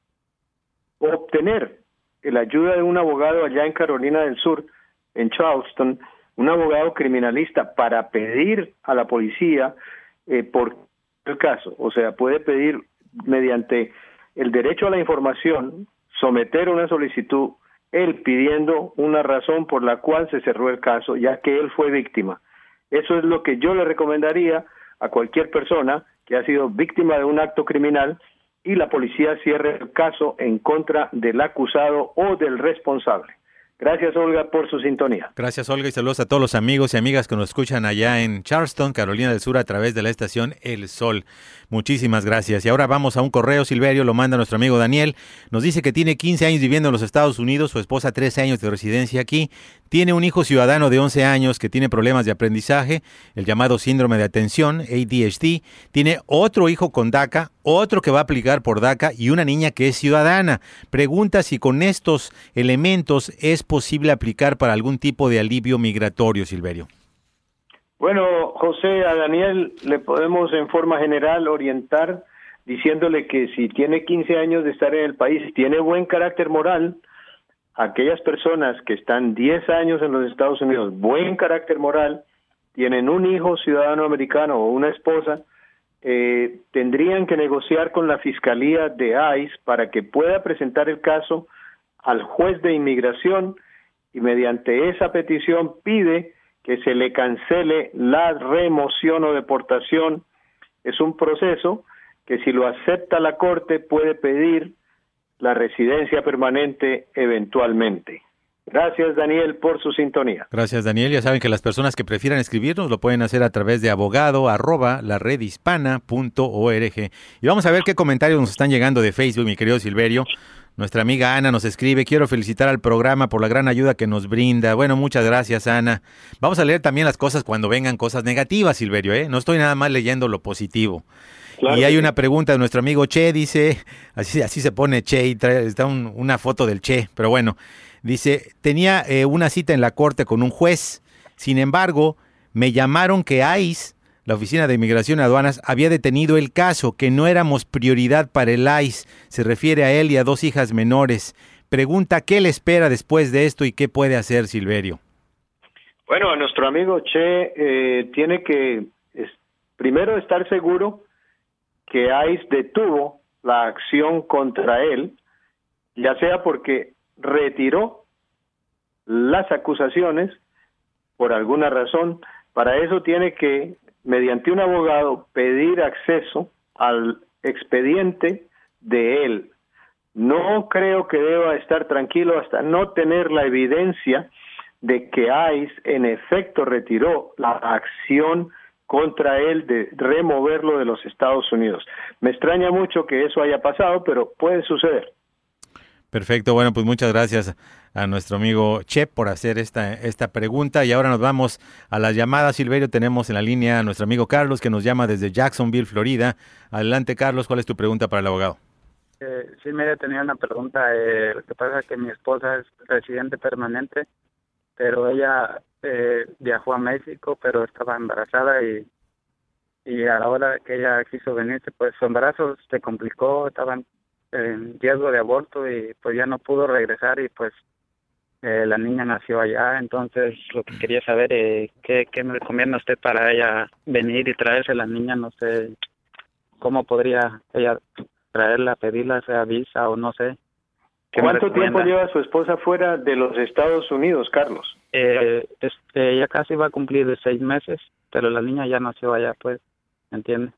obtener la ayuda de un abogado allá en Carolina del Sur, en Charleston, un abogado criminalista para pedir a la policía eh, por el caso. O sea, puede pedir mediante el derecho a la información, someter una solicitud él pidiendo una razón por la cual se cerró el caso, ya que él fue víctima. Eso es lo que yo le recomendaría a cualquier persona que ha sido víctima de un acto criminal y la policía cierre el caso en contra del acusado o del responsable. Gracias, Olga, por su sintonía. Gracias, Olga, y saludos a todos los amigos y amigas que nos escuchan allá en Charleston, Carolina del Sur, a través de la estación El Sol. Muchísimas gracias. Y ahora vamos a un correo, Silverio, lo manda nuestro amigo Daniel. Nos dice que tiene quince años viviendo en los Estados Unidos, su esposa trece años de residencia aquí. Tiene un hijo ciudadano de once años que tiene problemas de aprendizaje, el llamado síndrome de atención, A D H D. Tiene otro hijo con DACA, otro que va a aplicar por DACA y una niña que es ciudadana. Pregunta si con estos elementos es posible aplicar para algún tipo de alivio migratorio, Silverio. Bueno, José, a Daniel le podemos en forma general orientar diciéndole que si tiene quince años de estar en el país, tiene buen carácter moral. Aquellas personas que están diez años en los Estados Unidos, buen carácter moral, tienen un hijo ciudadano americano o una esposa, eh, tendrían que negociar con la Fiscalía de I C E para que pueda presentar el caso al juez de inmigración y mediante esa petición pide que se le cancele la remoción o deportación. Es un proceso que si lo acepta la Corte puede pedir la residencia permanente eventualmente. Gracias, Daniel, por su sintonía. Gracias, Daniel. Ya saben que las personas que prefieran escribirnos lo pueden hacer a través de abogado arroba la red hispana punto org. Y vamos a ver qué comentarios nos están llegando de Facebook, mi querido Silverio. Nuestra amiga Ana nos escribe: quiero felicitar al programa por la gran ayuda que nos brinda. Bueno, muchas gracias, Ana. Vamos a leer también las cosas cuando vengan cosas negativas, Silverio, ¿eh? No estoy nada más leyendo lo positivo. Claro. Y hay una pregunta de nuestro amigo Che, dice, así, así se pone Che, y trae, está un, una foto del Che, pero bueno, dice, tenía eh, una cita en la corte con un juez, sin embargo, me llamaron que I C E, la Oficina de Inmigración y Aduanas, había detenido el caso, que no éramos prioridad para el I C E, se refiere a él y a dos hijas menores. Pregunta, ¿qué le espera después de esto y qué puede hacer, Silverio? Bueno, a nuestro amigo Che eh, tiene que es, primero estar seguro que I C E detuvo la acción contra él, ya sea porque retiró las acusaciones por alguna razón. Para eso tiene que, mediante un abogado, pedir acceso al expediente de él. No creo que deba estar tranquilo hasta no tener la evidencia de que I C E en efecto retiró la acción contra él de removerlo de los Estados Unidos. Me extraña mucho que eso haya pasado, pero puede suceder. Perfecto, bueno, pues muchas gracias a nuestro amigo Che por hacer esta, esta pregunta. Y ahora nos vamos a las llamadas, Silverio. Tenemos en la línea a nuestro amigo Carlos, que nos llama desde Jacksonville, Florida. Adelante, Carlos, ¿cuál es tu pregunta para el abogado? Eh, sí, mira, tenía una pregunta. Eh, lo que pasa es que mi esposa es residente permanente, pero ella eh, viajó a México, pero estaba embarazada y, y a la hora que ella quiso venirse, pues su embarazo se complicó, estaba en, en riesgo de aborto y pues ya no pudo regresar y pues eh, la niña nació allá. Entonces lo que quería saber es eh, ¿qué, qué me recomienda usted para ella venir y traerse la niña? No sé cómo podría ella traerla, pedirla, sea visa o no sé. ¿Cuánto tiempo lleva su esposa fuera de los Estados Unidos, Carlos? Eh, este, ella casi va a cumplir de seis meses, pero la niña ya nació allá, pues, ¿entiende?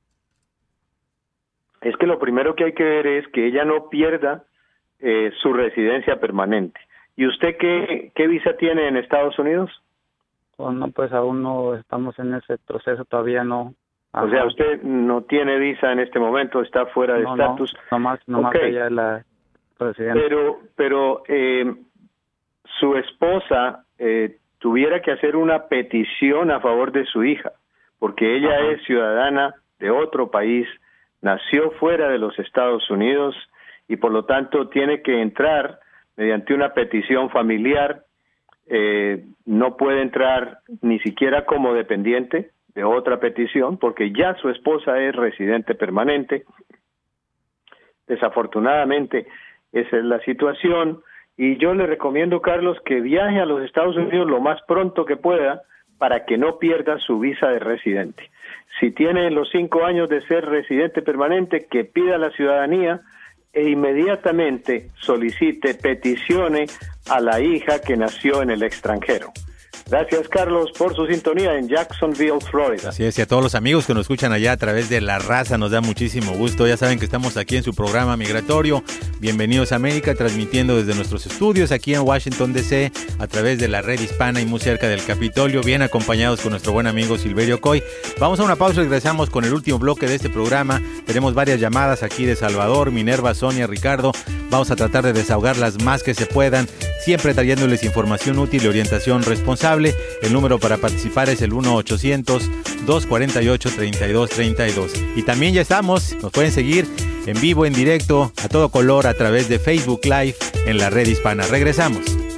Es que lo primero que hay que ver es que ella no pierda eh, su residencia permanente. ¿Y usted qué, qué visa tiene en Estados Unidos? Oh, no, pues aún no estamos en ese proceso, todavía no. Ajá. O sea, usted no tiene visa en este momento, está fuera de estatus. No, nomás, nomás okay. Ella es la presidenta. Pero, pero eh, su esposa eh, tuviera que hacer una petición a favor de su hija, porque ella Ajá. es ciudadana de otro país, nació fuera de los Estados Unidos y por lo tanto tiene que entrar mediante una petición familiar. Eh, no puede entrar ni siquiera como dependiente de otra petición porque ya su esposa es residente permanente. Desafortunadamente esa es la situación y yo le recomiendo, Carlos, que viaje a los Estados Unidos lo más pronto que pueda para que no pierda su visa de residente. Si tiene los cinco años de ser residente permanente, que pida la ciudadanía e inmediatamente solicite, peticione a la hija que nació en el extranjero. Gracias, Carlos, por su sintonía en Jacksonville, Florida. Así es, y a todos los amigos que nos escuchan allá a través de La Raza, nos da muchísimo gusto. Ya saben que estamos aquí en su programa migratorio. Bienvenidos a América, transmitiendo desde nuestros estudios aquí en Washington, D C, a través de la red hispana y muy cerca del Capitolio, bien acompañados con nuestro buen amigo Silverio Coy. Vamos a una pausa y regresamos con el último bloque de este programa. Tenemos varias llamadas aquí de Salvador, Minerva, Sonia, Ricardo. Vamos a tratar de desahogarlas más que se puedan, siempre trayéndoles información útil y orientación responsable. El número para participar es el uno ochocientos, dos cuatro ocho, tres dos tres dos. Y también ya estamos, nos pueden seguir en vivo, en directo, a todo color, a través de Facebook Live en la red hispana. Regresamos.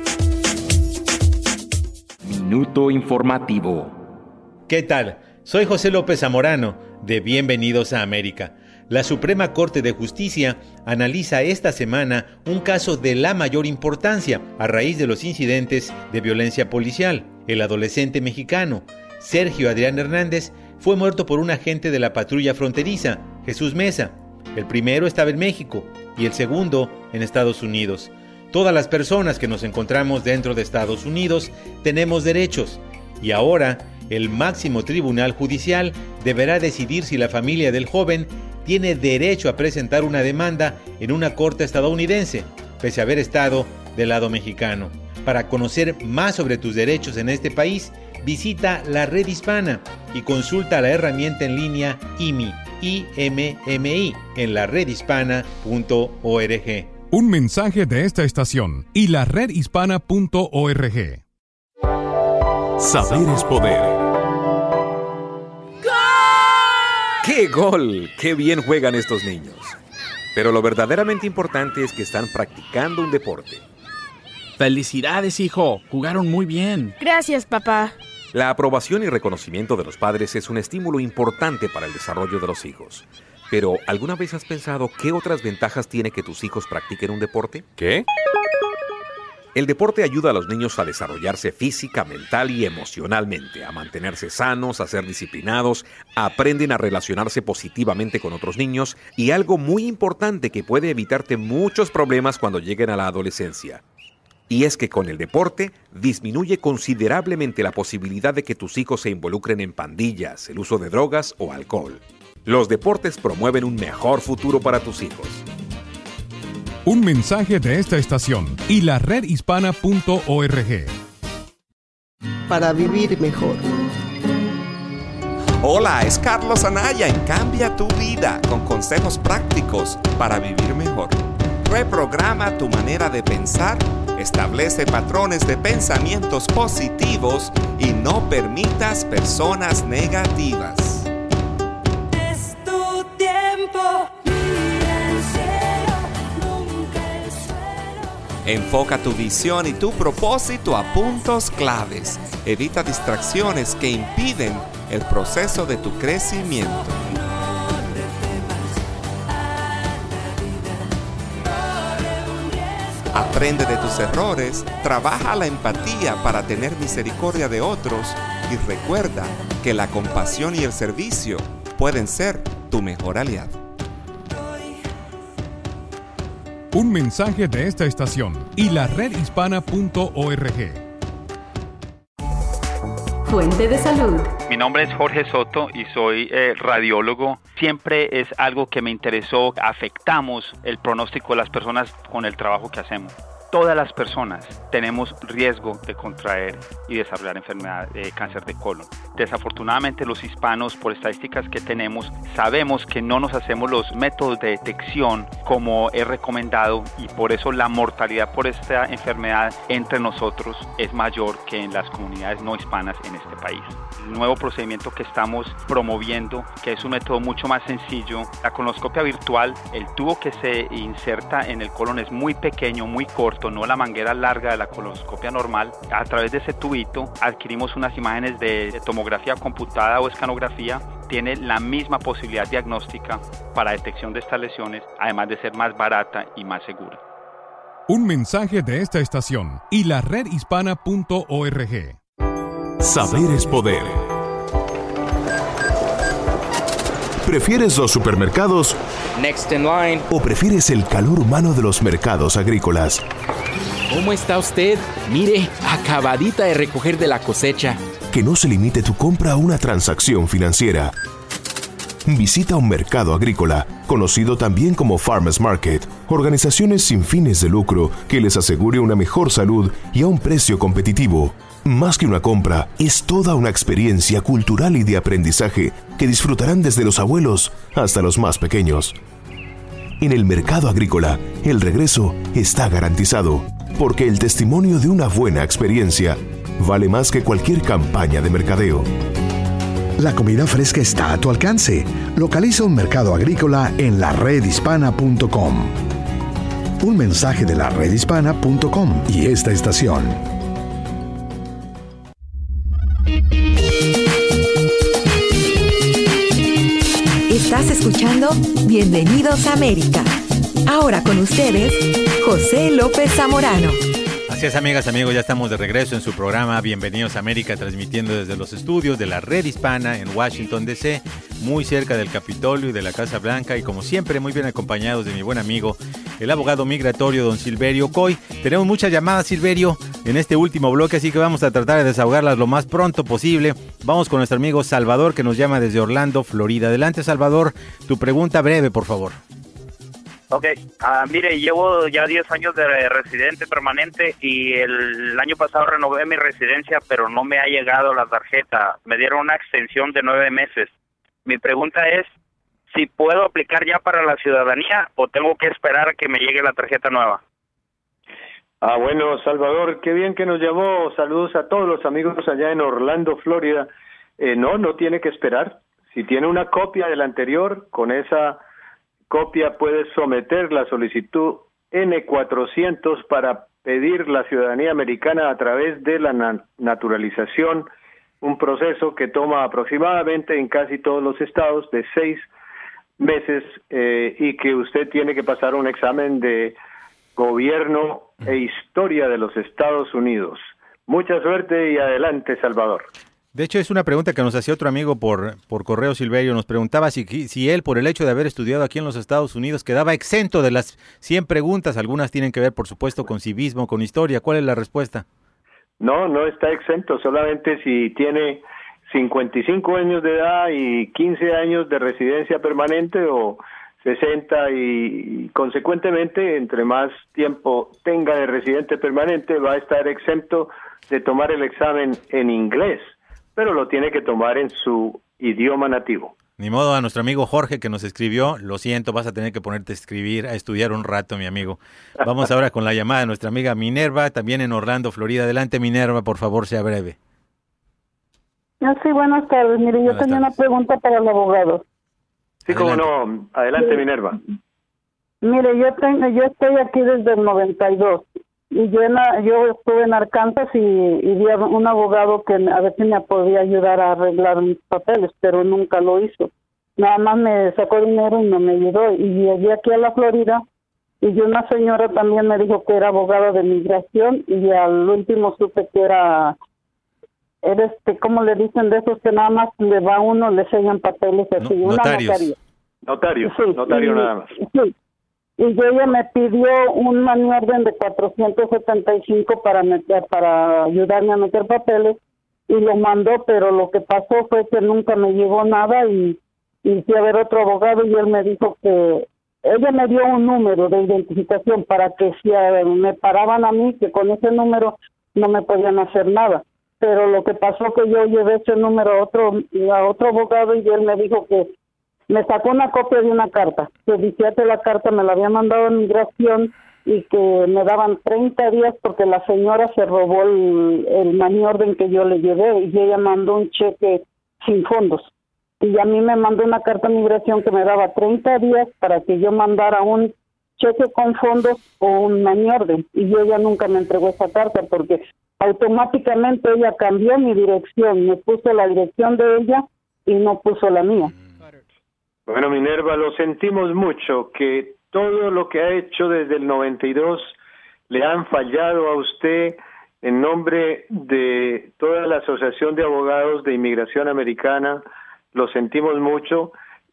Minuto informativo. ¿Qué tal? Soy José López Zamorano, de Bienvenidos a América. La Suprema Corte de Justicia analiza esta semana un caso de la mayor importancia a raíz de los incidentes de violencia policial. El adolescente mexicano Sergio Adrián Hernández fue muerto por un agente de la patrulla fronteriza, Jesús Mesa. El primero estaba en México y el segundo en Estados Unidos. Todas las personas que nos encontramos dentro de Estados Unidos tenemos derechos y ahora el máximo tribunal judicial deberá decidir si la familia del joven tiene derecho a presentar una demanda en una corte estadounidense, pese a haber estado del lado mexicano. Para conocer más sobre tus derechos en este país, visita la red hispana y consulta la herramienta en línea I M I, I M M I, en la red hispana punto org. Un mensaje de esta estación y la red hispana punto org. Saber es poder. ¡Qué gol! ¡Qué bien juegan estos niños! Pero lo verdaderamente importante es que están practicando un deporte. ¡Felicidades, hijo! Jugaron muy bien. Gracias, papá. La aprobación y reconocimiento de los padres es un estímulo importante para el desarrollo de los hijos. Pero, ¿alguna vez has pensado qué otras ventajas tiene que tus hijos practiquen un deporte? ¿Qué? El deporte ayuda a los niños a desarrollarse física, mental y emocionalmente, a mantenerse sanos, a ser disciplinados, aprenden a relacionarse positivamente con otros niños y algo muy importante que puede evitarte muchos problemas cuando lleguen a la adolescencia. Y es que con el deporte disminuye considerablemente la posibilidad de que tus hijos se involucren en pandillas, el uso de drogas o alcohol. Los deportes promueven un mejor futuro para tus hijos. Un mensaje de esta estación y la red hispana punto org. Para vivir mejor. Hola, es Carlos Anaya en Cambia tu Vida, con consejos prácticos para vivir mejor. Reprograma tu manera de pensar, establece patrones de pensamientos positivos y no permitas personas negativas. Es tu tiempo. Enfoca tu visión y tu propósito a puntos claves. Evita distracciones que impiden el proceso de tu crecimiento. Aprende de tus errores, trabaja la empatía para tener misericordia de otros y recuerda que la compasión y el servicio pueden ser tu mejor aliado. Un mensaje de esta estación y la red hispana punto org. Fuente de salud. Mi nombre es Jorge Soto y soy eh, radiólogo. Siempre es algo que me interesó. Afectamos el pronóstico de las personas con el trabajo que hacemos. Todas las personas tenemos riesgo de contraer y desarrollar enfermedad de cáncer de colon. Desafortunadamente los hispanos, por estadísticas que tenemos, sabemos que no nos hacemos los métodos de detección como es recomendado y por eso la mortalidad por esta enfermedad entre nosotros es mayor que en las comunidades no hispanas en este país. El nuevo procedimiento que estamos promoviendo, que es un método mucho más sencillo, la colonoscopia virtual, el tubo que se inserta en el colon es muy pequeño, muy corto, no la manguera larga de la colonoscopia normal. A través de ese tubito adquirimos unas imágenes de, de tomografía computada o escanografía. Tiene la misma posibilidad diagnóstica para detección de estas lesiones, además de ser más barata y más segura. Un mensaje de esta estación y la red hispana punto org. Saber es poder. ¿Prefieres los supermercados? Next in line. ¿O prefieres el calor humano de los mercados agrícolas? ¿Cómo está usted? Mire, acabadita de recoger de la cosecha. Que no se limite tu compra a una transacción financiera. Visita un mercado agrícola, conocido también como Farmers Market, organizaciones sin fines de lucro que les asegure una mejor salud y a un precio competitivo. Más que una compra, es toda una experiencia cultural y de aprendizaje que disfrutarán desde los abuelos hasta los más pequeños. En el mercado agrícola, el regreso está garantizado, porque el testimonio de una buena experiencia vale más que cualquier campaña de mercadeo. La comida fresca está a tu alcance. Localiza un mercado agrícola en la red hispana punto com. Un mensaje de la red hispana punto com y esta estación. Estás escuchando Bienvenidos a América. Ahora con ustedes, José López Zamorano. Así es, amigas, amigos, ya estamos de regreso en su programa Bienvenidos a América, transmitiendo desde los estudios de la Red Hispana en Washington, D C, muy cerca del Capitolio y de la Casa Blanca, y como siempre, muy bien acompañados de mi buen amigo, el abogado migratorio don Silverio Coy. Tenemos muchas llamadas, Silverio, en este último bloque, así que vamos a tratar de desahogarlas lo más pronto posible. Vamos con nuestro amigo Salvador, que nos llama desde Orlando, Florida. Adelante, Salvador, tu pregunta breve, por favor. Ok, uh, mire, llevo ya diez años de residente permanente y el año pasado renové mi residencia, pero no me ha llegado la tarjeta. Me dieron una extensión de nueve meses. Mi pregunta es si puedo aplicar ya para la ciudadanía o tengo que esperar a que me llegue la tarjeta nueva. Ah, bueno, Salvador, qué bien que nos llamó. Saludos a todos los amigos allá en Orlando, Florida. Eh, no, no tiene que esperar. Si tiene una copia del anterior, con esa copia puede someter la solicitud ene cuatrocientos para pedir la ciudadanía americana a través de la na- naturalización, un proceso que toma aproximadamente en casi todos los estados de seis meses eh, y que usted tiene que pasar un examen de gobierno e historia de los Estados Unidos. Mucha suerte y adelante, Salvador. De hecho, es una pregunta que nos hacía otro amigo por, por correo, Silverio. Nos preguntaba si, si él, por el hecho de haber estudiado aquí en los Estados Unidos, quedaba exento de las cien preguntas. Algunas tienen que ver, por supuesto, con civismo, con historia. ¿Cuál es la respuesta? No, no está exento. Solamente si tiene cincuenta y cinco años de edad y quince años de residencia permanente o sesenta y, y consecuentemente, entre más tiempo tenga de residente permanente, va a estar exento de tomar el examen en inglés, pero lo tiene que tomar en su idioma nativo. Ni modo, a nuestro amigo Jorge que nos escribió, lo siento, vas a tener que ponerte a escribir, a estudiar un rato, mi amigo. Vamos ahora con la llamada de nuestra amiga Minerva, también en Orlando, Florida. Adelante, Minerva, por favor, sea breve. Sí, buenas tardes. Mire, yo tenía una pregunta para el abogado. Sí, cómo no. Adelante, sí. Minerva. Mire, yo tengo, yo estoy aquí desde el noventa y dos. Y yo, en, yo estuve en Arkansas y, y vi a un abogado que a ver si me podía ayudar a arreglar mis papeles, pero nunca lo hizo. Nada más me sacó dinero y no me ayudó. Y llegué aquí a la Florida y una señora también me dijo que era abogada de migración y al último supe que era, era este, ¿cómo le dicen? De esos que nada más le va a uno, le sellan papeles así. No, una notarios. notaria. Notario, sí, notario y, nada más. Sí. Y ella me pidió un maniorden de cuatrocientos setenta y cinco para meter, para ayudarme a meter papeles y lo mandó, pero lo que pasó fue que nunca me llegó nada y, y fui a ver otro abogado y él me dijo que ella me dio un número de identificación para que si me paraban a mí, que con ese número no me podían hacer nada. Pero lo que pasó que yo llevé ese número a otro, a otro abogado y él me dijo que me sacó una copia de una carta, que decía que la carta me la había mandado en migración y que me daban treinta días porque la señora se robó el, el maniorden que yo le llevé y ella mandó un cheque sin fondos. Y a mí me mandó una carta de migración que me daba treinta días para que yo mandara un cheque con fondos o un maniorden. Y ella nunca me entregó esa carta porque automáticamente ella cambió mi dirección, me puso la dirección de ella y no puso la mía. Bueno, Minerva, lo sentimos mucho, que todo lo que ha hecho desde el noventa y dos le han fallado a usted en nombre de toda la Asociación de Abogados de Inmigración Americana. Lo sentimos mucho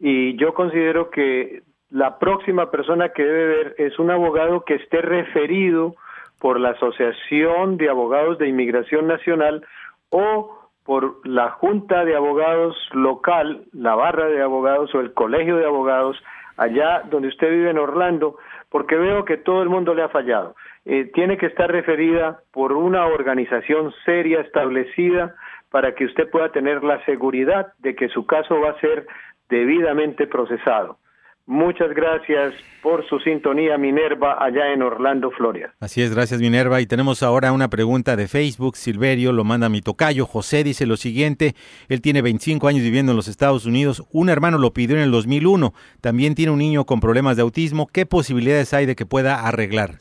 y yo considero que la próxima persona que debe ver es un abogado que esté referido por la Asociación de Abogados de Inmigración Nacional o por la Junta de Abogados local, la barra de abogados o el colegio de abogados, allá donde usted vive en Orlando, porque veo que todo el mundo le ha fallado. Eh, tiene que estar referida por una organización seria, establecida, para que usted pueda tener la seguridad de que su caso va a ser debidamente procesado. Muchas gracias por su sintonía, Minerva, allá en Orlando, Florida. Así es, gracias, Minerva. Y tenemos ahora una pregunta de Facebook. Silverio lo manda a mi tocayo. José dice lo siguiente: él tiene veinticinco años viviendo en los Estados Unidos. Un hermano lo pidió en el dos mil uno. También tiene un niño con problemas de autismo. ¿Qué posibilidades hay de que pueda arreglar?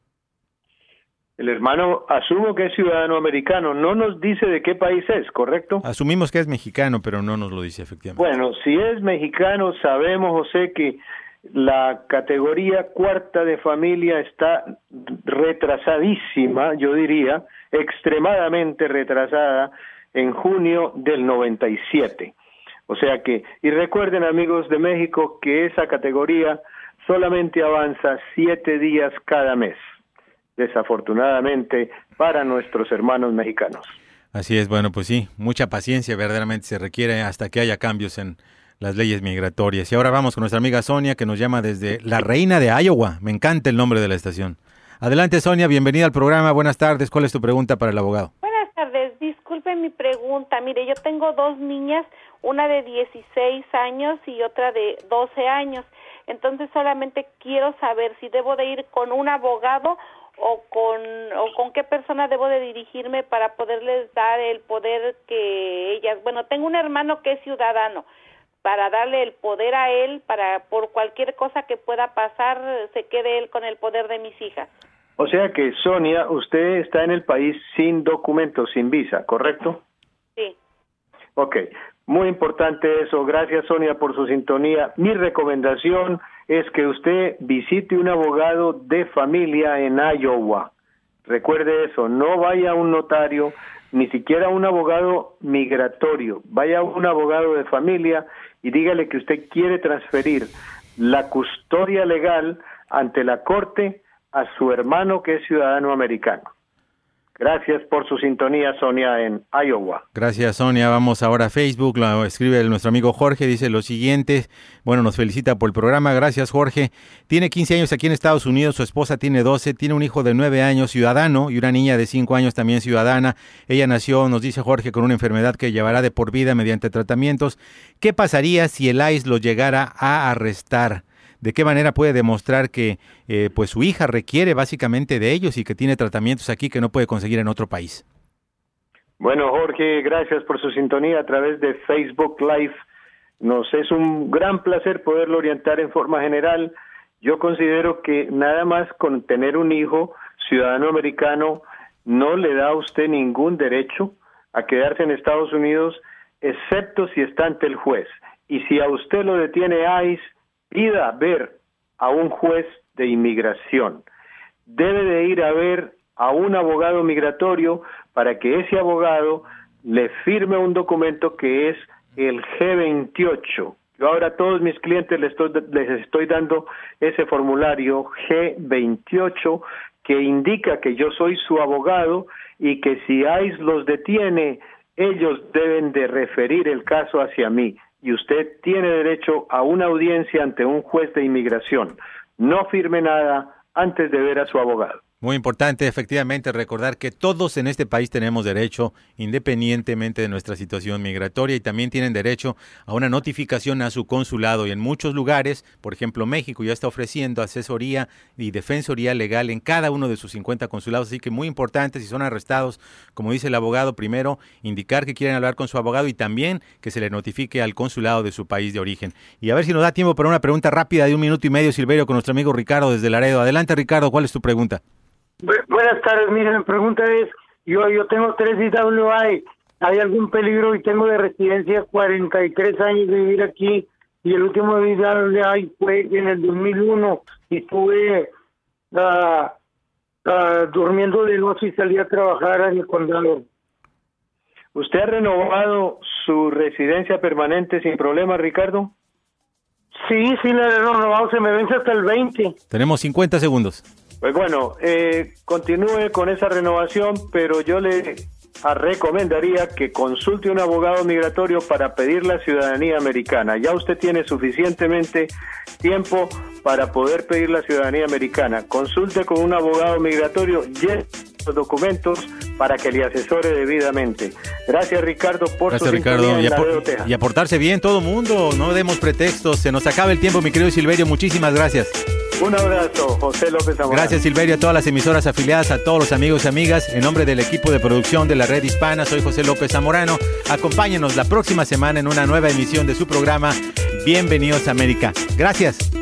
El hermano, asumo que es ciudadano americano, no nos dice de qué país es, ¿correcto? Asumimos que es mexicano, pero no nos lo dice efectivamente. Bueno, si es mexicano, sabemos, José, que la categoría cuarta de familia está retrasadísima, yo diría, extremadamente retrasada, en junio del noventa y siete. O sea que, y recuerden, amigos de México, que esa categoría solamente avanza siete días cada mes, desafortunadamente para nuestros hermanos mexicanos. Así es, bueno, pues sí, mucha paciencia verdaderamente se requiere hasta que haya cambios en las leyes migratorias. Y ahora vamos con nuestra amiga Sonia, que nos llama desde La Reina de Iowa. Me encanta el nombre de la estación. Adelante, Sonia, bienvenida al programa. Buenas tardes. ¿Cuál es tu pregunta para el abogado? Buenas tardes. Disculpe mi pregunta. Mire, yo tengo dos niñas, una de dieciséis años y otra de doce años. Entonces solamente quiero saber si debo de ir con un abogado o con o con qué persona debo de dirigirme para poderles dar el poder que ellas, bueno, tengo un hermano que es ciudadano, para darle el poder a él, para por cualquier cosa que pueda pasar, se quede él con el poder de mis hijas. O sea que, Sonia, usted está en el país sin documentos, sin visa, ¿correcto? Sí. Ok, muy importante eso. Gracias, Sonia, por su sintonía. Mi recomendación es que usted visite un abogado de familia en Iowa. Recuerde eso, no vaya a un notario, ni siquiera a un abogado migratorio. Vaya a un abogado de familia y dígale que usted quiere transferir la custodia legal ante la corte a su hermano que es ciudadano americano. Gracias por su sintonía, Sonia, en Iowa. Gracias, Sonia. Vamos ahora a Facebook. Lo escribe nuestro amigo Jorge. Dice lo siguiente. Bueno, nos felicita por el programa. Gracias, Jorge. Tiene quince años aquí en Estados Unidos. Su esposa tiene doce. Tiene un hijo de nueve años, ciudadano, y una niña de cinco años, también ciudadana. Ella nació, nos dice Jorge, con una enfermedad que llevará de por vida mediante tratamientos. ¿Qué pasaría si el I C E lo llegara a arrestar? ¿De qué manera puede demostrar que eh, pues su hija requiere básicamente de ellos y que tiene tratamientos aquí que no puede conseguir en otro país? Bueno, Jorge, gracias por su sintonía a través de Facebook Live. Nos es un gran placer poderlo orientar en forma general. Yo considero que nada más con tener un hijo ciudadano americano no le da a usted ningún derecho a quedarse en Estados Unidos, excepto si está ante el juez. Y si a usted lo detiene I C E, pida ver a un juez de inmigración. Debe de ir a ver a un abogado migratorio para que ese abogado le firme un documento que es el G veintiocho. Yo ahora a todos mis clientes les estoy, les estoy dando ese formulario G veintiocho que indica que yo soy su abogado y que si I C E los detiene, ellos deben de referir el caso hacia mí. Y usted tiene derecho a una audiencia ante un juez de inmigración. No firme nada antes de ver a su abogado. Muy importante, efectivamente, recordar que todos en este país tenemos derecho, independientemente de nuestra situación migratoria, y también tienen derecho a una notificación a su consulado. Y en muchos lugares, por ejemplo, México ya está ofreciendo asesoría y defensoría legal en cada uno de sus cincuenta consulados. Así que muy importante, si son arrestados, como dice el abogado, primero indicar que quieren hablar con su abogado y también que se le notifique al consulado de su país de origen. Y a ver si nos da tiempo para una pregunta rápida de un minuto y medio, Silverio, con nuestro amigo Ricardo desde Laredo. Adelante, Ricardo, ¿cuál es tu pregunta? Buenas tardes, mire, mi pregunta es, yo yo tengo tres D W I, ¿hay algún peligro? Y tengo de residencia cuarenta y tres años de vivir aquí, y el último D W I fue en el dos mil uno, y estuve uh, uh, durmiendo de noche y salí a trabajar en el condado. ¿Usted ha renovado su residencia permanente sin problema, Ricardo? Sí, sí, la he renovado, se me vence hasta el veinte. Tenemos cincuenta segundos. Pues bueno, eh, continúe con esa renovación, pero yo le recomendaría que consulte un abogado migratorio para pedir la ciudadanía americana. Ya usted tiene suficientemente tiempo para poder pedir la ciudadanía americana. Consulte con un abogado migratorio, llene los documentos para que le asesore debidamente. Gracias, Ricardo, por Gracias, su Ricardo. sintonía Y, en apor- Laredo, Texas. y aportarse bien todo mundo, no demos pretextos. Se nos acaba el tiempo, mi querido Silverio. Muchísimas gracias. Un abrazo, José López Zamorano. Gracias, Silverio, a todas las emisoras afiliadas, a todos los amigos y amigas. En nombre del equipo de producción de la Red Hispana, soy José López Zamorano. Acompáñenos la próxima semana en una nueva emisión de su programa Bienvenidos a América. Gracias.